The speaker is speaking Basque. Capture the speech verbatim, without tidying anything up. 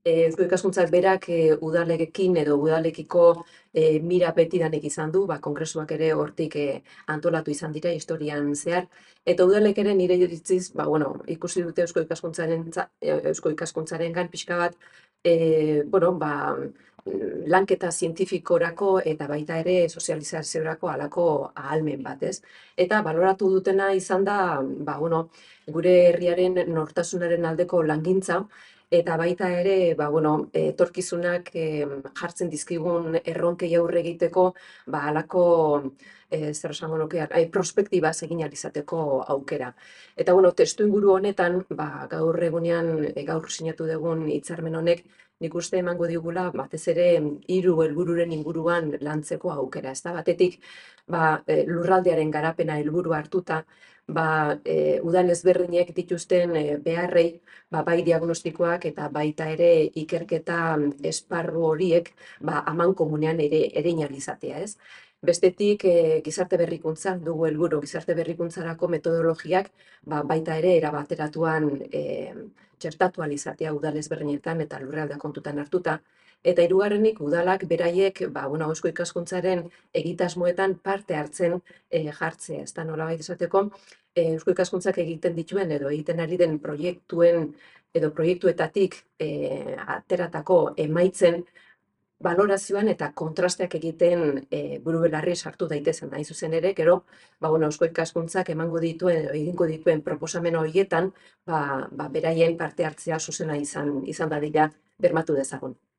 Eusko Ikaskuntzak berak e, udalekin edo udalekiko e, mira betidanik izan du, ba, kongresuak ere hortik e, antolatu izan dira historian zehar. Eta udalek ere nire iritziz, ba, bueno, ikusi dute Eusko Ikaskuntzaren, Eusko Ikaskuntzaren gan pixka bat, e, bueno, ba, lanketa zientifikorako eta baita ere sozializaziorako halako ahalmen bat, ez? Eta baloratu dutena izan da, ba, bueno, gure herriaren nortasunaren aldeko langintza, eta baita ere, ba, bueno, etorkizunak eh, jartzen dizkigun erronkei aurre egiteko, ba, halako eh, zer esango nuke, eh, prospektiba egin ahal izateko aukera. Eta bueno, testu inguru honetan, ba, gaur egunean, eh, gaur sinatu dugun hitzarmen honek, nik uste emango digula, batez ere hiru helbururen inguruan lantzeko aukera. Ez da, batetik, ba, eh, lurraldearen garapena helburu hartuta, ba, e, udal ezberdinek dituzten e, beharrei, ba, bai diagnostikoak eta baita ere ikerketa esparru horiek ba, amankomunean ere erein ahal izatea, ez? Bestetik, e, gizarte berrikuntza dugu helburu, gizarte berrikuntzarako metodologiak ba, baita ere erabateratuan e, txertatu ahal izatea udal ezberdinetan eta lurraldea kontutan hartuta. Eta hirugarrenik udalak beraiek, ba, bueno, Eusko Ikaskuntzaren egitasmoetan parte hartzen e, jartzea, ez da nolabait esateko, e, Eusko Ikaskuntzak egiten dituen edo egiten ari den proiektuen edo proiektuetatik e, ateratako emaitzen balorazioan eta kontrasteak egiten e, buru belarri sartu daitezen. Hain zuzen ere, gero, ba, bueno, Eusko Ikaskuntzak emango dituen edo egingo dituen proposamen horietan, ba, ba, beraien parte hartzea zuzena izan, izan dadila bermatu dezagun.